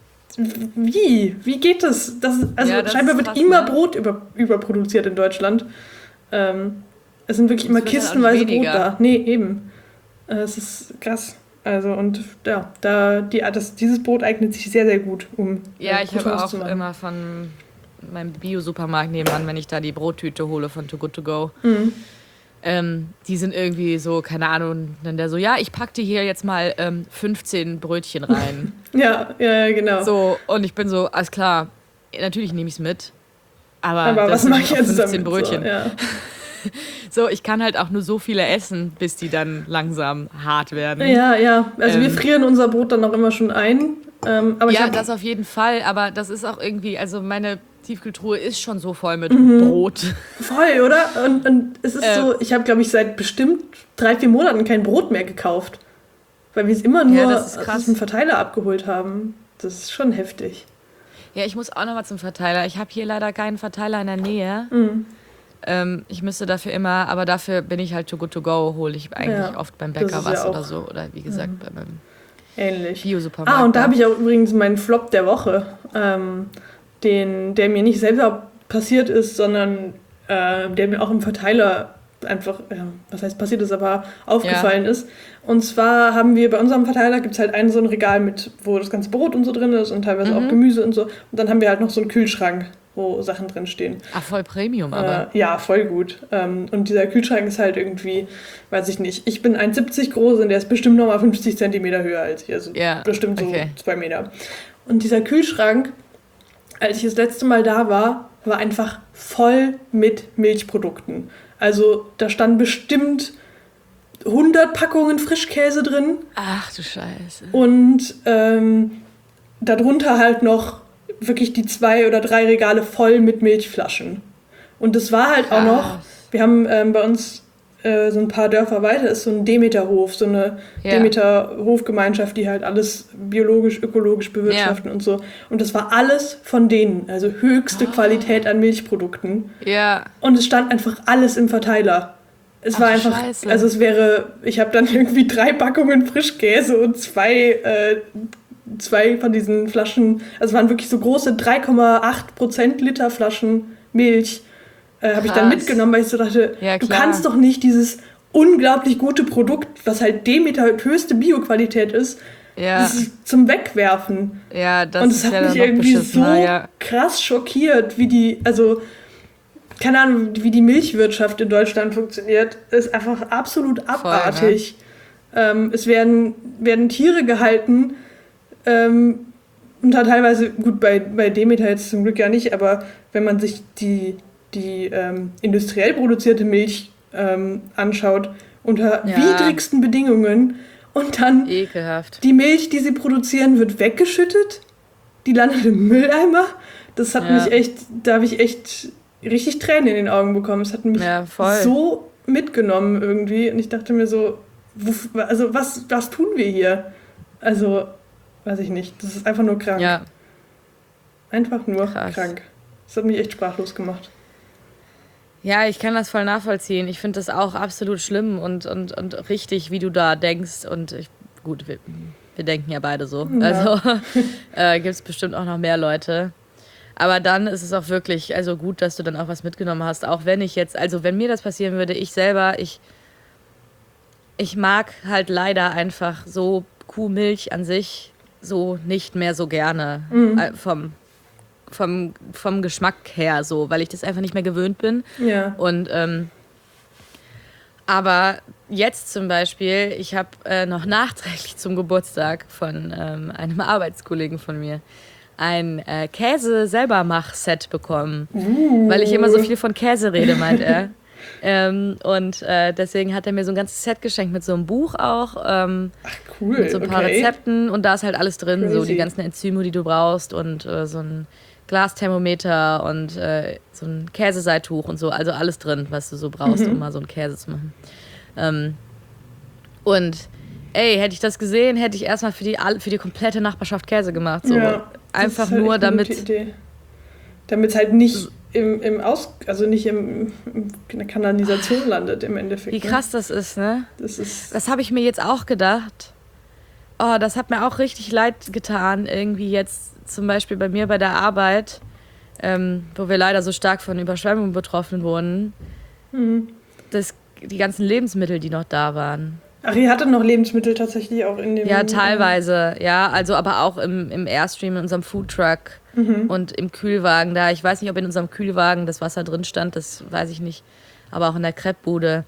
wie? Wie geht das? das also
Ja, das
scheinbar
ist
wird
krass,
immer
ne?
Brot über, überproduziert in Deutschland. Ähm, es sind wirklich immer
Es wird halt auch
kistenweise
nicht
Brot
weniger.
da. Nee, eben. Äh, es ist krass. Also und ja, da die, das, dieses Brot eignet sich sehr, sehr gut, um
ja,
äh,
ich habe
Croutons
auch
zu machen.
immer von meinem Bio-Supermarkt nebenan, wenn ich da die Brottüte hole von Too Good To Go.
Mhm.
Ähm, die sind irgendwie so, keine Ahnung, dann der so, ja, ich pack dir hier jetzt mal ähm, fünfzehn Brötchen rein.
Ja, ja, genau.
So, und ich bin so, alles klar, natürlich nehme ich es mit. Aber,
Aber
das
was
sind
mache ich
auch
jetzt
fünfzehn
damit?
Brötchen.
So, ja.
So, ich kann halt auch nur so viele essen, bis die dann langsam hart werden.
ja, ja. Also wir
Ähm.
frieren unser Brot dann auch immer schon ein. Ähm, aber ich
Ja,
hab,
das auf jeden Fall, aber das ist auch irgendwie, also meine Tiefkühltruhe ist schon so voll mit
Mhm.
Brot.
voll, oder? Und, und es ist
Äh.
so, ich habe, glaube ich, seit bestimmt drei, vier Monaten kein Brot mehr gekauft. Weil wir es immer nur
Ja, das ist krass.
aus dem Verteiler abgeholt haben. Das ist schon heftig.
Ja, ich muss auch nochmal zum Verteiler. Ich habe hier leider keinen Verteiler in der Nähe.
Mhm.
Ähm, ich müsste dafür immer, aber dafür bin ich halt Too Good To Go, hole ich eigentlich
Ja,
oft beim
das
Bäcker
ist ja
was
auch-
oder so. Oder wie gesagt, bei meinem
Ähnlich.
Bio-Supermarkt.
Ah, und da habe ich auch übrigens meinen Flop der Woche, ähm, den, der mir nicht selber passiert ist, sondern äh, der mir auch im Verteiler einfach, ja, was heißt passiert ist, aber aufgefallen ja. ist. Und zwar haben wir bei unserem Verteiler, gibt es halt ein so ein Regal mit, wo das ganze Brot und so drin ist und teilweise mhm. auch Gemüse und so. Und dann haben wir halt noch so einen Kühlschrank, wo Sachen drin stehen.
Ach, voll Premium, aber.
Äh, ja, voll gut. Ähm, und dieser Kühlschrank ist halt irgendwie, weiß ich nicht, ich bin eins Komma siebzig groß und der ist bestimmt nochmal fünfzig Zentimeter höher als ich. Also ja, bestimmt so okay. zwei Meter. Und dieser Kühlschrank, als ich das letzte Mal da war, war einfach voll mit Milchprodukten. Also da standen bestimmt hundert Packungen Frischkäse drin.
Ach du Scheiße.
Und ähm, darunter halt noch wirklich die zwei oder drei Regale voll mit Milchflaschen. Und das war halt Krass. auch noch, wir haben ähm, bei uns äh, so ein paar Dörfer weiter, ist so ein Demeterhof, so eine ja. Demeter-Hofgemeinschaft, die halt alles biologisch, ökologisch bewirtschaften ja. und so. Und das war alles von denen, also höchste oh. Qualität an Milchprodukten.
Ja.
Und es stand einfach alles im Verteiler. Es Ach, war einfach, Scheiße. also es wäre, ich habe dann irgendwie drei Packungen Frischkäse und zwei, äh, zwei von diesen Flaschen, also es waren wirklich so große drei Komma acht Prozent Liter Flaschen Milch, äh, habe ich dann mitgenommen, weil ich so dachte, ja, du kannst doch nicht dieses unglaublich gute Produkt, was halt Demeter höchste Bioqualität ist, ja. das ist zum Wegwerfen.
Ja, das
und es
ist
hat
ja
mich irgendwie so
ja.
krass schockiert, wie die, also keine Ahnung, wie die Milchwirtschaft in Deutschland funktioniert, ist einfach absolut abartig. Voll, ne? ähm, es werden, werden Tiere gehalten, ähm, und da teilweise, gut, bei, bei Demeter jetzt zum Glück ja nicht, aber wenn man sich die, die ähm, industriell produzierte Milch ähm, anschaut, unter ja. widrigsten Bedingungen und dann
Ekelhaft.
Die Milch, die sie produzieren, wird weggeschüttet, die landet im Mülleimer. Das hat ja. mich echt, da habe ich echt richtig Tränen in den Augen bekommen. Es hat mich
ja,
so mitgenommen irgendwie und ich dachte mir so, wo, also was, was tun wir hier? Also, weiß ich nicht, das ist einfach nur krank.
Ja.
Einfach nur
Krass.
krank. Das hat mich echt sprachlos gemacht.
Ja, ich kann das voll nachvollziehen. Ich finde das auch absolut schlimm und, und, und richtig, wie du da denkst. Und ich, gut, wir, wir denken ja beide so. Ja. Also äh, gibt es bestimmt auch noch mehr Leute. Aber dann ist es auch wirklich also gut, dass du dann auch was mitgenommen hast. Auch wenn ich jetzt, also wenn mir das passieren würde, ich selber, ich, ich mag halt leider einfach so Kuhmilch an sich so nicht mehr so gerne. Mhm. Äh, vom, vom, vom Geschmack her so, weil ich das einfach nicht mehr gewöhnt bin.
Ja.
Und ähm, aber jetzt zum Beispiel, ich habe äh, noch nachträglich zum Geburtstag von ähm, einem Arbeitskollegen von mir ein äh, Käse-Selbermach-Set bekommen, uh. weil ich immer so viel von Käse rede, meint er. ähm, und äh, deswegen hat er mir so ein ganzes Set geschenkt mit so einem Buch auch. Ähm,
Ach cool,
mit so ein paar
okay.
Rezepten und da ist halt alles drin,
Crazy.
so die ganzen Enzyme, die du brauchst und äh, so ein Glasthermometer und äh, so ein Käseseituch und so, also alles drin, was du so brauchst, mhm. um mal so einen Käse zu machen. Ähm, und ey, hätte ich das gesehen, hätte ich erstmal für die, für die komplette Nachbarschaft Käse gemacht. So.
Ja,
einfach
halt
nur damit.
Damit es halt nicht im, im Aus, also nicht im, in der Kanalisation landet im Endeffekt.
Wie krass das ist, ne?
Das ist.
Das habe ich mir jetzt auch gedacht. Oh, das hat mir auch richtig leid getan, irgendwie jetzt zum Beispiel bei mir bei der Arbeit, ähm, wo wir leider so stark von Überschwemmungen betroffen wurden.
Mhm.
Das, die ganzen Lebensmittel, die noch da waren.
Ach, ihr hattet noch Lebensmittel tatsächlich auch in dem...
Ja, teilweise, ja. Also aber auch im, im Airstream, in unserem Foodtruck mhm. und im Kühlwagen da. Ich weiß nicht, ob in unserem Kühlwagen das Wasser drin stand, das weiß ich nicht. Aber auch in der Crepe-Bude.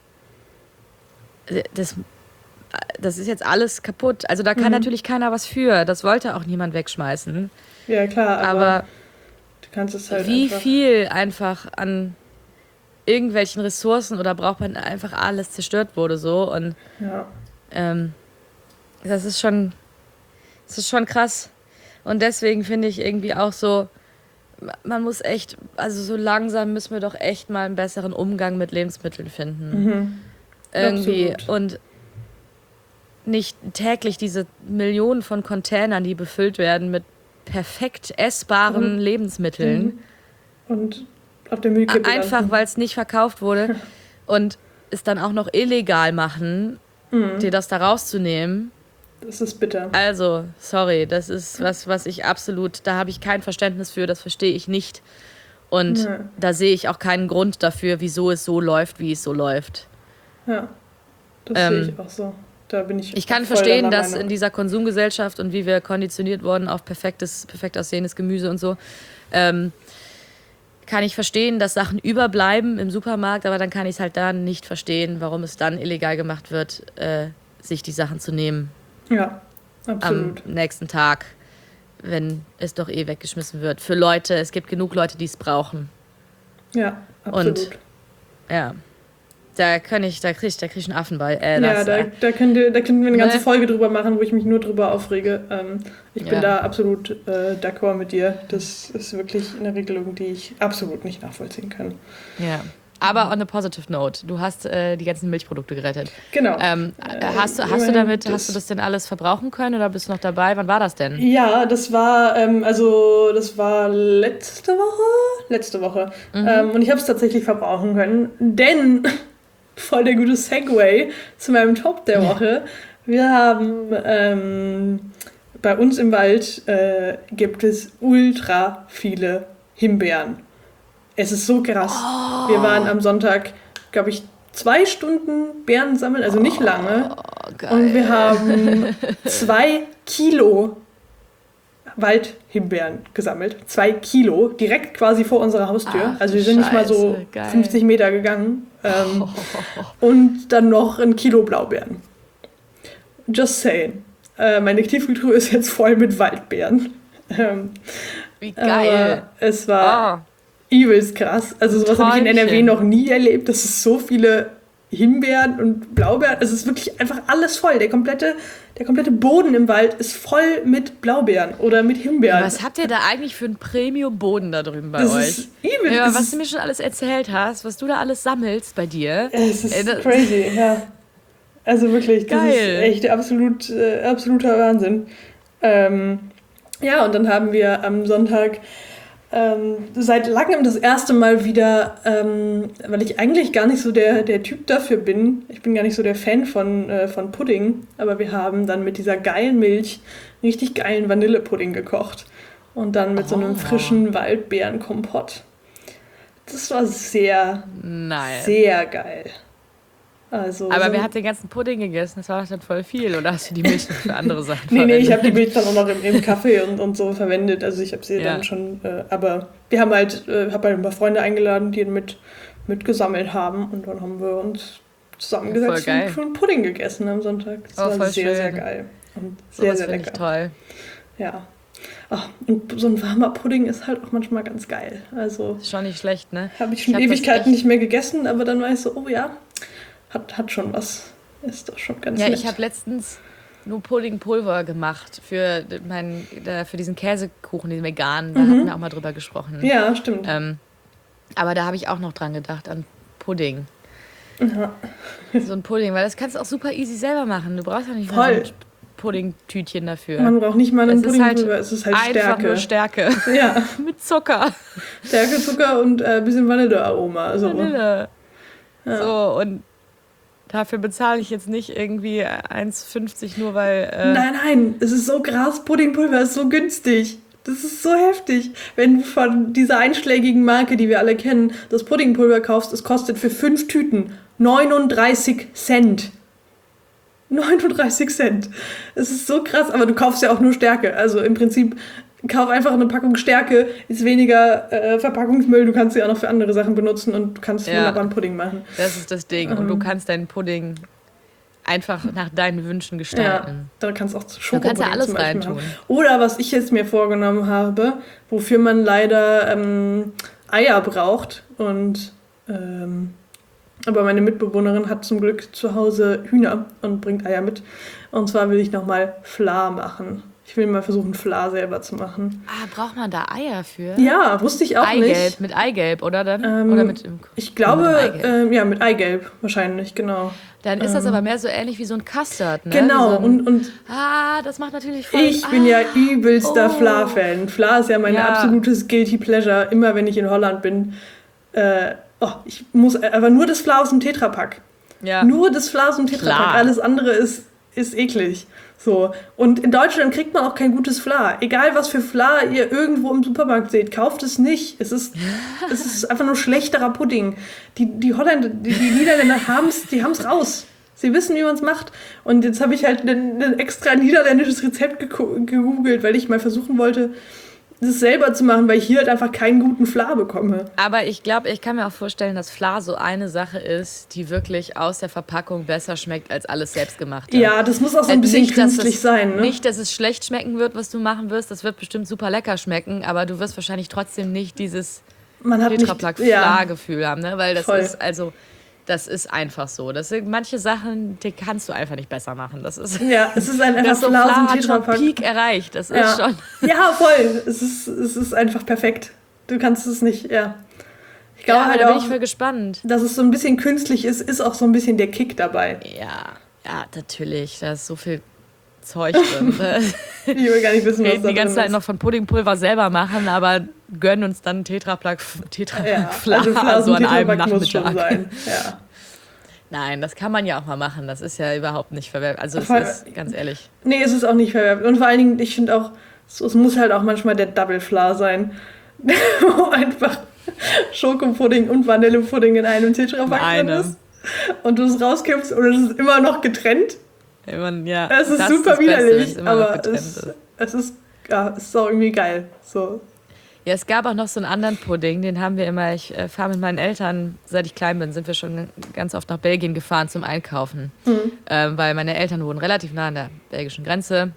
Das, das ist jetzt alles kaputt. Also da kann mhm. natürlich keiner was für. Das wollte auch niemand wegschmeißen.
Ja, klar, aber,
aber
du kannst es halt
wie
einfach...
viel einfach an irgendwelchen Ressourcen oder braucht man einfach alles zerstört wurde so und
ja.
ähm, das ist schon das ist schon krass und deswegen finde ich irgendwie auch so, man muss echt, also so langsam müssen wir doch echt mal einen besseren Umgang mit Lebensmitteln finden.
Mhm.
Irgendwie
Absolut.
Und nicht täglich diese Millionen von Containern, die befüllt werden mit perfekt essbaren mhm. Lebensmitteln.
Und auf der Müllkippe
einfach, weil es nicht verkauft wurde und es dann auch noch illegal machen, mhm. dir das da rauszunehmen.
Das ist bitter.
Also, sorry, das ist was, was ich absolut, da habe ich kein Verständnis für, das verstehe ich nicht. Und
Ja.
da sehe ich auch keinen Grund dafür, wieso es so läuft, wie es so läuft.
Ja, das
Ähm,
sehe ich auch so. Da bin ich
Ich kann
voll
verstehen,
deiner
dass
Meinung.
in dieser Konsumgesellschaft und wie wir konditioniert wurden auf perfektes, perfekt aussehendes Gemüse und so, ähm, kann ich verstehen, dass Sachen überbleiben im Supermarkt, aber dann kann ich es halt dann nicht verstehen, warum es dann illegal gemacht wird, äh, sich die Sachen zu nehmen
Ja, absolut.
am nächsten Tag, wenn es doch eh weggeschmissen wird. Für Leute, es gibt genug Leute, die es brauchen.
Ja, absolut.
Und ja, da kann ich, da kriege ich, da krieg ich einen Affenball. Äh,
ja,
das,
da,
äh,
da, könnt ihr, da könnten wir eine ganze
Ne?
Folge drüber machen, wo ich mich nur drüber aufrege. Ähm, ich bin
Ja.
da absolut äh, d'accord mit dir. Das ist wirklich eine Regelung, die ich absolut nicht nachvollziehen kann.
ja. Aber on a positive note, du hast äh, die ganzen Milchprodukte gerettet.
Genau.
Ähm,
Äh,
hast, du, hast du
immerhin
damit,
das-
hast du das denn alles verbrauchen können oder bist du noch dabei? Wann war das denn?
Ja, das war, ähm, also das war letzte Woche. Letzte Woche.
Mhm.
Ähm, und ich habe es tatsächlich verbrauchen können, denn voll der gute Segway zu meinem Top der Woche. Wir haben ähm, bei uns im Wald äh, gibt es ultra viele Himbeeren. Es ist so krass.
Oh.
Wir waren am Sonntag, glaube ich, zwei Stunden Beeren sammeln, also nicht lange.
Oh, geil.
Und wir haben zwei Kilo Waldhimbeeren gesammelt. Zwei Kilo, direkt quasi vor unserer Haustür.
Ach,
also wir sind nicht mal so
Scheiße, geil.
fünfzig Meter gegangen. Ähm, Und dann noch ein Kilo Blaubeeren. Just saying. Äh, meine Tiefkühltruhe ist jetzt voll mit Waldbeeren. Ähm,
Wie geil.
aber es war
Oh,
übelst krass. Also sowas habe ich in N R W
Träumchen.
noch nie erlebt. Das ist so viele Himbeeren und Blaubeeren. Es ist wirklich einfach alles voll. Der komplette, der komplette Boden im Wald ist voll mit Blaubeeren oder mit Himbeeren.
was habt ihr da eigentlich für einen Premium-Boden da drüben bei
das
euch?
ist übel.
Ja,
es
was
ist,
du mir schon alles erzählt hast, was du da alles sammelst bei dir.
es ist
Ey, das-
crazy, ja. Also wirklich, das
Geil.
ist echt absolut, äh, absoluter Wahnsinn. Ähm, ja, und dann haben wir am Sonntag ähm, seit langem das erste Mal wieder, ähm, weil ich eigentlich gar nicht so der, der Typ dafür bin, ich bin gar nicht so der Fan von, äh, von Pudding, aber wir haben dann mit dieser geilen Milch richtig geilen Vanillepudding gekocht und dann mit so einem
Oh.
frischen Waldbeerenkompott. Das war sehr,
Nein.
sehr geil. Also
Aber
so
wer hat den ganzen Pudding gegessen? Das war doch dann voll viel. Oder hast du die Milch noch für andere Sachen
Nee, nee, ich habe die
verwendet?
Milch dann auch noch im, im Kaffee und, und so verwendet. Also ich habe sie
Ja.
dann schon, äh, aber wir haben halt, äh, habe halt ein paar Freunde eingeladen, die mit mitgesammelt haben und dann haben wir uns zusammengesetzt
Voll geil.
und schon Pudding gegessen am Sonntag. Das
Oh,
war
voll
sehr,
schön.
sehr geil und sehr,
Sowas
sehr
finde ich
lecker.
toll.
Ja. Ach, und so ein warmer Pudding ist halt auch manchmal ganz geil. Also
Ist schon nicht schlecht, ne?
habe ich schon
Ich hab das
Ewigkeiten
echt-
nicht mehr gegessen, aber dann war ich so, oh ja, hat, hat schon was. Ist doch schon ganz
Ja,
nett.
ich habe letztens nur Puddingpulver gemacht für, mein, da- für diesen Käsekuchen, den veganen. Da hatten wir auch mal drüber gesprochen.
Mhm. Ja, stimmt.
Ähm, aber da habe ich auch noch dran gedacht, an Pudding.
Ja.
So ein Pudding, weil das kannst du auch super easy selber machen. Du brauchst ja nicht mal
Voll.
so ein Puddingtütchen dafür.
Man braucht nicht mal einen
es ist halt
Puddingpulver, es ist halt
einfach
Stärke.
nur Stärke.
Ja,
Mit Zucker.
Stärke, Zucker und ein äh, bisschen Vanillearoma. Also,
Vanille.
Ja.
So, und dafür bezahle ich jetzt nicht irgendwie eins fünfzig nur, weil... Äh,
Nein, nein, es ist so krass, Puddingpulver ist so günstig. Das ist so heftig. Wenn du von dieser einschlägigen Marke, die wir alle kennen, das Puddingpulver kaufst, es kostet für fünf Tüten neununddreißig Cent. neununddreißig Cent. Es ist so krass, aber du kaufst ja auch nur Stärke. Also im Prinzip, kauf einfach eine Packung Stärke, ist weniger äh, Verpackungsmüll, du kannst sie auch noch für andere Sachen benutzen und du kannst
Ja.
wunderbar einen Pudding machen.
Das ist das Ding. Und du kannst deinen Pudding einfach nach deinen Wünschen
Ja,
gestalten.
da kannst du auch
Du
Schokopudding
kannst ja alles
zum Beispiel
reintun.
machen. Oder was ich jetzt mir vorgenommen habe, wofür man leider ähm, Eier braucht. Und ähm, aber meine Mitbewohnerin hat zum Glück zu Hause Hühner und bringt Eier mit. Und zwar will ich nochmal Fla machen. Ich will mal versuchen, Fla selber zu machen.
Ah, braucht man da Eier für?
Ja, wusste ich auch
Eigelb,
nicht.
mit Eigelb, oder dann?
Ähm,
oder mit,
Ich
mit
glaube,
Eigelb.
ähm, ja, mit Eigelb wahrscheinlich, genau.
Dann ist das aber mehr so ähnlich wie so ein Custard, ne?
Genau,
Wie so ein,
und, und
ah, das macht natürlich voll...
ich
ah,
bin ja übelster
oh.
Fla-Fan. Fla ist ja mein
Ja.
absolutes Guilty Pleasure, immer wenn ich in Holland bin. Äh, oh, ich muss aber nur das Fla aus dem Tetrapack.
Ja.
Nur das Fla aus dem Tetrapack.
Klar.
Alles andere ist, ist eklig. So. Und in Deutschland kriegt man auch kein gutes Fla. Egal, was für Fla ihr irgendwo im Supermarkt seht, kauft es nicht. Es ist, es ist einfach nur schlechterer Pudding. Die, die Holländer, die, die Niederländer haben es die haben's raus. Sie wissen, wie man es macht. Und jetzt habe ich halt ein, ein extra niederländisches Rezept gegoogelt, weil ich mal versuchen wollte, das selber zu machen, weil ich hier halt einfach keinen guten Fla bekomme.
Aber ich glaube, ich kann mir auch vorstellen, dass Fla so eine Sache ist, die wirklich aus der Verpackung besser schmeckt als alles Selbstgemachte.
Ja, das muss auch so ein bisschen
nicht,
künstlich
es,
sein. Ne?
Nicht, dass es schlecht schmecken wird, was du machen wirst. Das wird bestimmt super lecker schmecken, aber du wirst wahrscheinlich trotzdem nicht dieses Tetrapack-Fla-Gefühl ja. haben, ne? Weil das Voll. ist also... Das ist einfach so. Das sind manche Sachen, die kannst du einfach nicht besser machen. Das ist
ja, es ist ein einfach
so Fla hat schon Peak erreicht. Das
ja.
ist schon.
Ja, voll. Es ist, es ist einfach perfekt. Du kannst es nicht, ja. Ich glaube
ja,
halt
da bin
auch,
ich voll gespannt.
Dass es so ein bisschen künstlich ist, ist auch so ein bisschen der Kick dabei.
Ja, ja, natürlich. Da ist so viel Zeug drin.
Ich will gar nicht wissen, was da drin ist.
Die ganze Zeit noch von Puddingpulver selber machen, aber gönnen uns dann Tetrapack Tetrapack
ja,
Fla
also
so an einem Nachmittag.
Muss schon sein. Ja.
Nein, das kann man ja auch mal machen. Das ist ja überhaupt nicht verwerflich. Also es ist, ganz ehrlich.
Nee, es ist auch nicht verwerflich. Und vor allen Dingen, ich finde auch, es muss halt auch manchmal der Double Fla sein. Wo einfach Schokopudding und Vanillepudding in einem Tetrapack drin ist. Und du es rauskippst und es ist immer noch getrennt.
Man, ja,
es ist super ist widerlich, Beste, aber es, ist. es, ist, ja, es ist auch irgendwie geil. So.
Ja, es gab auch noch so einen anderen Pudding, den haben wir immer, ich äh, fahre mit meinen Eltern, seit ich klein bin, sind wir schon ganz oft nach Belgien gefahren zum Einkaufen. Mhm. Ähm, weil meine Eltern wohnen relativ nah an der belgischen Grenze.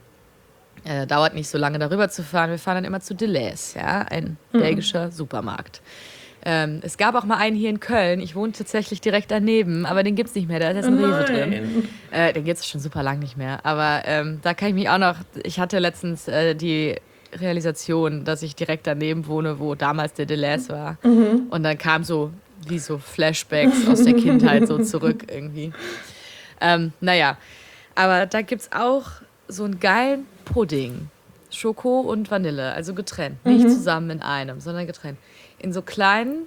Äh, dauert nicht so lange, darüber zu fahren. Wir fahren dann immer zu Deleuze, ja, ein mhm. belgischer Supermarkt. Ähm, es gab auch mal einen hier in Köln. Ich wohne tatsächlich direkt daneben, aber den gibt es nicht mehr. Da ist jetzt ein Rewe drin. Äh, den gibt es schon super lang nicht mehr. Aber ähm, da kann ich mich auch noch... Ich hatte letztens äh, die Realisation, dass ich direkt daneben wohne, wo damals der Deleuze war. Mhm. Und dann kam so wie so Flashbacks aus der Kindheit so zurück irgendwie. Ähm, naja, aber da gibt es auch so einen geilen Pudding. Schoko und Vanille, also getrennt. Mhm. Nicht zusammen in einem, sondern getrennt. In so kleinen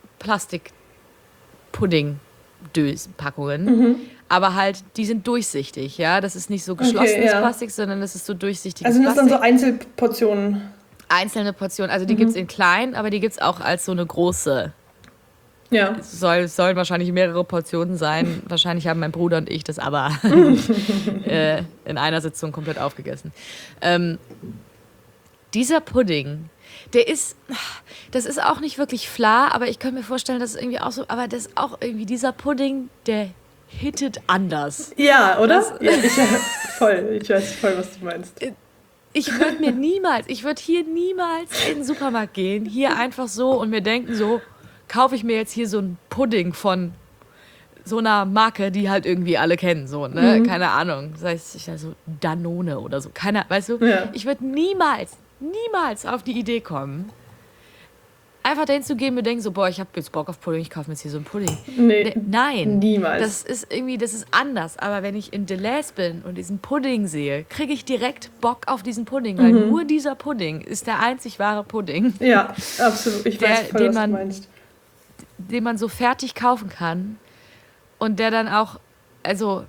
Plastik-Pudding-Dösen-Packungen. Mhm. Aber halt, die sind durchsichtig, ja. Das ist nicht so geschlossenes okay, ja. Plastik, sondern das ist so durchsichtiges
Also das
Plastik.
dann so Einzelportionen?
Einzelne Portionen. Also die mhm. gibt es in klein, aber die gibt es auch als so eine große.
Ja.
Es soll, sollen wahrscheinlich mehrere Portionen sein. Wahrscheinlich haben mein Bruder und ich das aber äh, in einer Sitzung komplett aufgegessen. Ähm, dieser Pudding... Der ist, das ist auch nicht wirklich Fla, aber ich könnte mir vorstellen, dass es irgendwie auch so, aber das ist auch irgendwie dieser Pudding, der hittet anders.
Ja, oder? Das, ja, ich, voll, ich weiß voll, was du meinst.
Ich würde mir niemals, ich würde hier niemals in den Supermarkt gehen, hier einfach so und mir denken so, kaufe ich mir jetzt hier so einen Pudding von so einer Marke, die halt irgendwie alle kennen, so, ne, mhm. keine Ahnung, das heißt, also Danone oder so, keine, weißt du, ja. Ich würde niemals, niemals auf die Idee kommen, einfach dahin zu gehen und denken so, boah, ich habe jetzt Bock auf Pudding, ich kaufe mir jetzt hier so einen Pudding.
Nee,
nein.
Niemals.
Das ist irgendwie, das ist anders. Aber wenn ich in Deleuze bin und diesen Pudding sehe, kriege ich direkt Bock auf diesen Pudding, weil mhm. nur dieser Pudding ist der einzig wahre Pudding.
Ja, absolut. Ich
der,
weiß voll,
den
was
man,
du meinst.
Den man so fertig kaufen kann und der dann auch, also...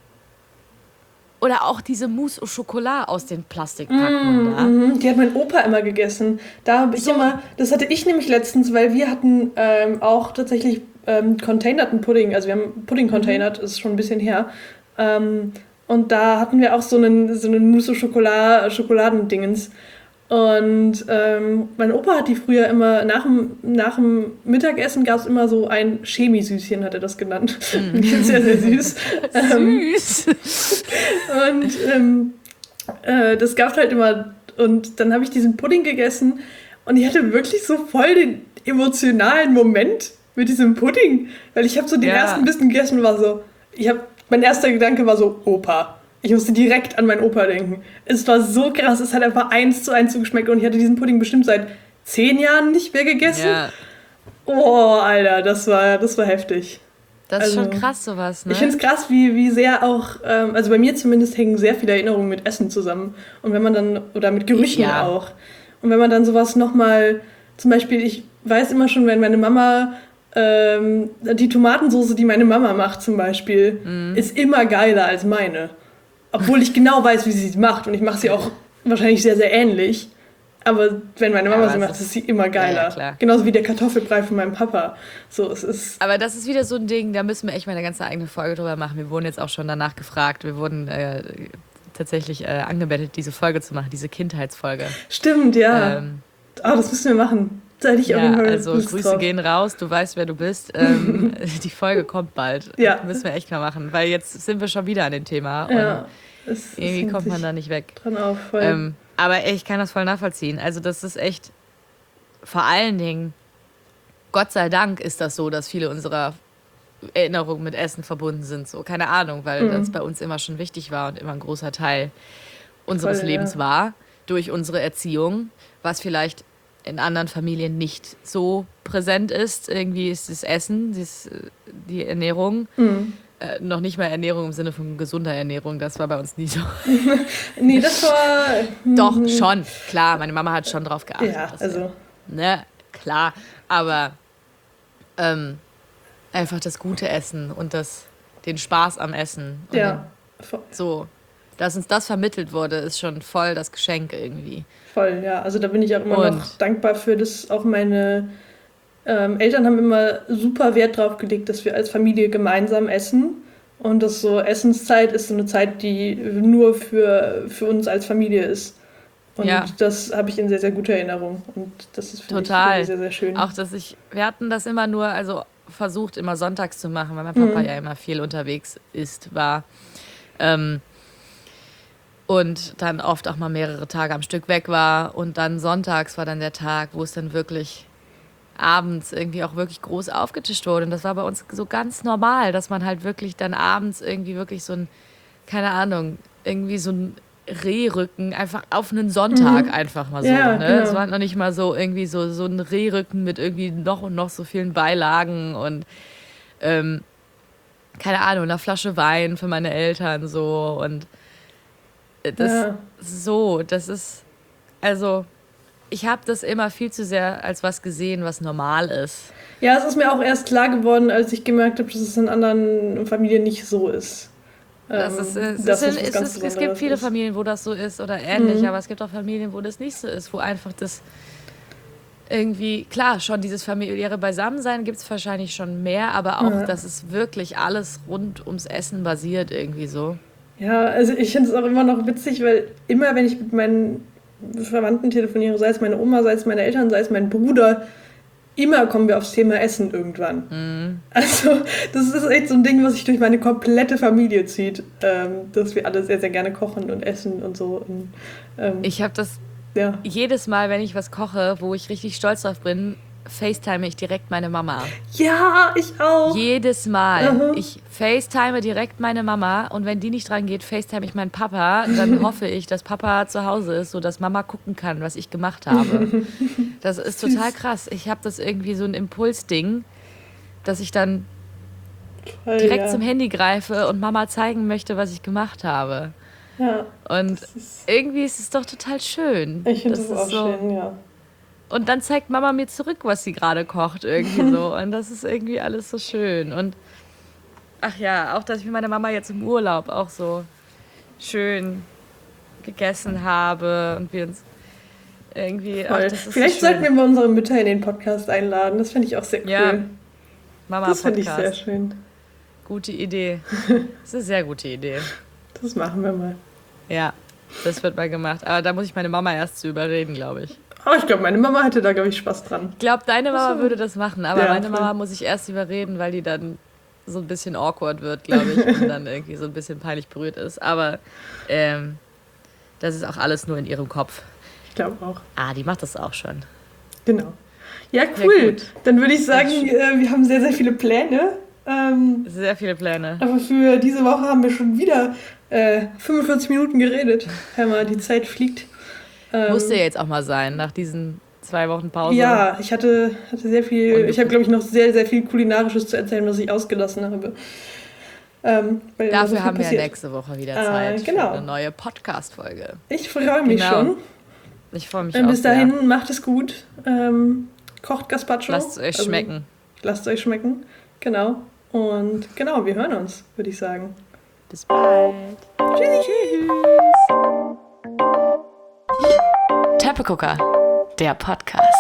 Oder auch diese Mousse au Chocolat aus den Plastikpackungen
mm,
da.
Mm, die hat mein Opa immer gegessen. Da habe ich so. immer, das hatte ich nämlich letztens, weil wir hatten ähm, auch tatsächlich ähm, containerten Pudding. Also wir haben Pudding containert, mhm. ist schon ein bisschen her. Ähm, und da hatten wir auch so einen, so einen Mousse au Chocolat, Schokoladendingens. Und ähm, mein Opa hat die früher immer, nach dem, nach dem Mittagessen gab es immer so ein Chemisüßchen, hat er das genannt. Mm. Die sind sehr, sehr süß.
Süß.
Und ähm, äh, das gab es halt immer. Und dann habe ich diesen Pudding gegessen und ich hatte wirklich so voll den emotionalen Moment mit diesem Pudding. Weil ich habe so den ja. ersten Bissen gegessen und war so, ich habe, mein erster Gedanke war so, Opa. Ich musste direkt an meinen Opa denken. Es war so krass, es hat einfach eins zu eins zugeschmeckt und ich hatte diesen Pudding bestimmt seit zehn Jahren nicht mehr gegessen. Ja. Oh, Alter, das war, das war heftig.
Das ist also, schon krass, sowas, ne?
Ich finde es krass, wie, wie sehr auch, ähm, also bei mir zumindest hängen sehr viele Erinnerungen mit Essen zusammen. Und wenn man dann, oder mit Gerüchen ja. auch. Und wenn man dann sowas nochmal, zum Beispiel, ich weiß immer schon, wenn meine Mama... Ähm, die Tomatensoße, die meine Mama macht zum Beispiel, mm. ist immer geiler als meine. Obwohl ich genau weiß, wie sie sie macht. Und ich mache sie auch wahrscheinlich sehr, sehr ähnlich. Aber wenn meine Mama ja, sie macht, ist sie immer geiler. Ja, ja, genauso wie der Kartoffelbrei von meinem Papa. So, es ist
aber das ist wieder so ein Ding, da müssen wir echt mal eine ganze eigene Folge drüber machen. Wir wurden jetzt auch schon danach gefragt. Wir wurden äh, tatsächlich äh, angebettelt, diese Folge zu machen, diese Kindheitsfolge.
Stimmt, ja. Ähm, oh, das müssen wir machen. Da hätte ich
ja,
auf jeden Fall
also
Lust
Grüße
drauf.
gehen raus, du weißt, wer du bist. Ähm, die Folge kommt bald.
Ja.
Müssen wir echt mal machen, weil jetzt sind wir schon wieder an dem Thema.
Ja,
und
es,
irgendwie
es
kommt man da nicht weg.
Dran auf, voll.
Ähm, aber ey, ich kann das voll nachvollziehen. Also das ist echt, vor allen Dingen, Gott sei Dank ist das so, dass viele unserer Erinnerungen mit Essen verbunden sind. So, keine Ahnung, weil mhm. das bei uns immer schon wichtig war und immer ein großer Teil unseres voll, Lebens ja. war, durch unsere Erziehung, was vielleicht in anderen Familien nicht so präsent ist. Irgendwie ist das Essen, das, die Ernährung. Mhm. Äh, noch nicht mal Ernährung im Sinne von gesunder Ernährung, das war bei uns nie so.
Nee, das war...
Doch, schon, klar, meine Mama hat schon drauf geachtet.
Ja, also...
Wir, ne, klar, aber ähm, einfach das gute Essen und das, den Spaß am Essen. Und
ja.
Den, so, dass uns das vermittelt wurde, ist schon voll das Geschenk irgendwie.
Voll, ja, also da bin ich auch immer und? noch dankbar für, dass auch meine... Ähm, Eltern haben immer super Wert drauf gelegt, dass wir als Familie gemeinsam essen. Und dass so Essenszeit ist so eine Zeit, die nur für, für uns als Familie ist. Und ja. das habe ich in sehr, sehr guter Erinnerung. Und das ist für
Total.
mich sehr, sehr schön.
Auch, dass ich, wir hatten das immer nur, also versucht immer sonntags zu machen, weil mein Papa mhm. ja immer viel unterwegs ist, war. Ähm, und dann oft auch mal mehrere Tage am Stück weg war. Und dann sonntags war dann der Tag, wo es dann wirklich... abends irgendwie auch wirklich groß aufgetischt wurde. Und das war bei uns so ganz normal, dass man halt wirklich dann abends irgendwie wirklich so ein, keine Ahnung, irgendwie so ein Rehrücken einfach auf einen Sonntag mhm. einfach mal so.
Ja,
ne?
genau.
Es war noch nicht mal so irgendwie so, so ein Rehrücken mit irgendwie noch und noch so vielen Beilagen und ähm, keine Ahnung, eine Flasche Wein für meine Eltern so. Und das
ja.
so, das ist, also... Ich habe das immer viel zu sehr als was gesehen, was normal ist.
Ja, es ist mir auch erst klar geworden, als ich gemerkt habe, dass es in anderen Familien nicht so ist.
Das ist, es, das ist, ist, ist, es gibt viele ist. Familien, wo das so ist oder ähnlich, mhm. aber es gibt auch Familien, wo das nicht so ist, wo einfach das irgendwie, klar, schon dieses familiäre Beisammensein gibt es wahrscheinlich schon mehr, aber auch, ja. dass es wirklich alles rund ums Essen basiert irgendwie so.
Ja, also ich finde es auch immer noch witzig, weil immer, wenn ich mit meinen Verwandten telefoniere, sei es meine Oma, sei es meine Eltern, sei es mein Bruder, immer kommen wir aufs Thema Essen irgendwann.
Mm.
Also das ist echt so ein Ding, was sich durch meine komplette Familie zieht, ähm, dass wir alle sehr, sehr gerne kochen und essen und so. Und, ähm,
ich habe das
ja.
jedes Mal, wenn ich was koche, wo ich richtig stolz drauf bin, FaceTime ich direkt meine Mama.
Ja, ich auch.
Jedes Mal.
Uh-huh.
Ich FaceTime direkt meine Mama und wenn die nicht dran geht, FaceTime ich meinen Papa. Dann hoffe ich, dass Papa zu Hause ist, sodass Mama gucken kann, was ich gemacht habe. Das ist total krass. Ich habe das irgendwie so ein Impulsding, dass ich dann Voll, direkt ja. zum Handy greife und Mama zeigen möchte, was ich gemacht habe.
Ja.
Und ist irgendwie ist es doch total schön.
Ich finde das, das auch so schön, ja.
Und dann zeigt Mama mir zurück, was sie gerade kocht irgendwie so. Und das ist irgendwie alles so schön. Und ach ja, auch, dass ich mit meiner Mama jetzt im Urlaub auch so schön gegessen habe und wir uns irgendwie... Ach, das ist
Vielleicht
so
sollten wir mal unsere Mütter in den Podcast einladen. Das finde ich auch sehr cool.
Ja, Mama-Podcast.
Das finde ich sehr schön.
Gute Idee. Das ist eine sehr gute Idee.
Das machen wir mal.
Ja, das wird mal gemacht. Aber da muss ich meine Mama erst zu überreden, glaube ich.
Oh, ich glaube, meine Mama hätte da, glaube ich, Spaß dran.
Ich glaube, deine Mama
so.
würde das machen, aber
ja,
meine
voll.
Mama muss ich erst überreden, weil die dann so ein bisschen awkward wird, glaube ich, und dann irgendwie so ein bisschen peinlich berührt ist. Aber ähm, das ist auch alles nur in ihrem Kopf.
Ich glaube auch.
Ah, die macht das auch schon.
Genau. Ja, cool.
Ja, gut.
Dann würde ich sagen, äh, wir haben sehr, sehr viele Pläne. Ähm,
sehr viele Pläne.
Aber für diese Woche haben wir schon wieder äh, fünfundvierzig Minuten geredet. Hör mal, die Zeit fliegt.
Ähm, Musste ja jetzt auch mal sein, nach diesen zwei Wochen Pause.
Ja, ich hatte, hatte sehr viel, ich habe, glaube ich, noch sehr, sehr viel Kulinarisches zu erzählen, was ich ausgelassen habe. Ähm,
Dafür
so
haben
passiert.
wir ja nächste Woche wieder Zeit
äh, genau.
für eine neue Podcast-Folge.
Ich freue mich
genau.
schon.
Ich freue mich
ähm,
auch
Bis dahin,
sehr.
macht es gut. Ähm, kocht Gazpacho.
Lasst es euch
also,
schmecken.
Lasst es euch schmecken, genau. Und genau, wir hören uns, würde ich sagen.
Bis bald.
Tschüssi.
Tschüss. Teppegucker, der Podcast.